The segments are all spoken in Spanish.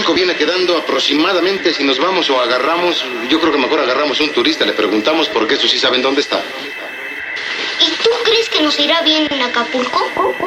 Acapulco viene quedando aproximadamente, si nos vamos o agarramos, yo creo que mejor agarramos un turista, le preguntamos porque eso sí saben dónde está. ¿Y tú crees que nos irá bien en Acapulco?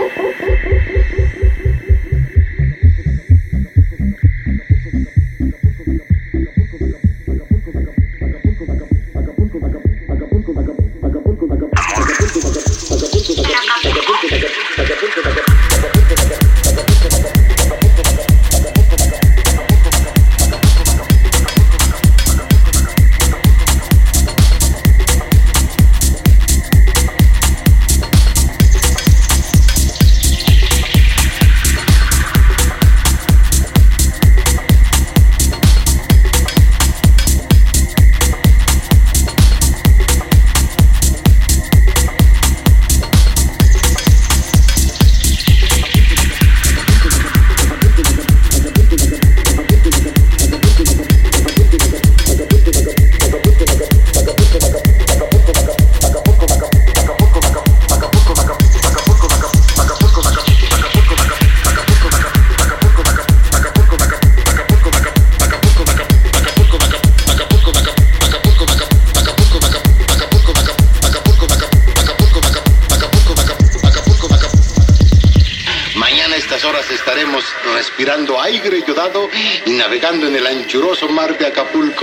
Estaremos respirando aire yodado y navegando en el anchuroso mar de Acapulco.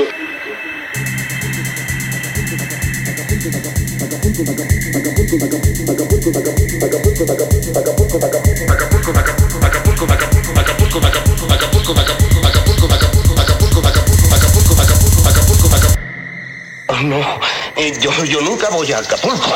No, yo nunca voy a Acapulco.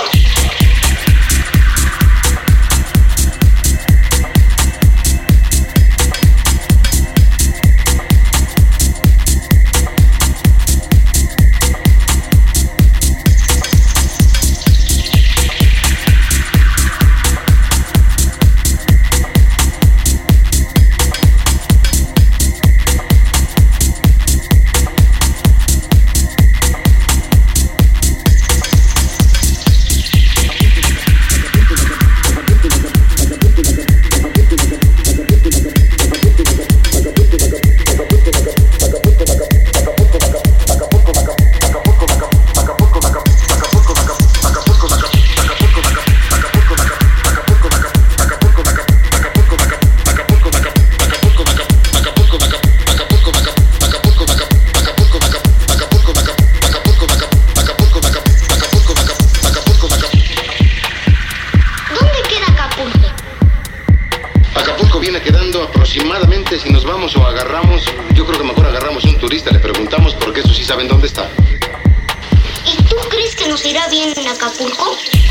Viene quedando aproximadamente, si nos vamos o agarramos, yo creo que mejor agarramos un turista, le preguntamos porque eso sí saben dónde está. ¿Y tú crees que nos irá bien en Acapulco?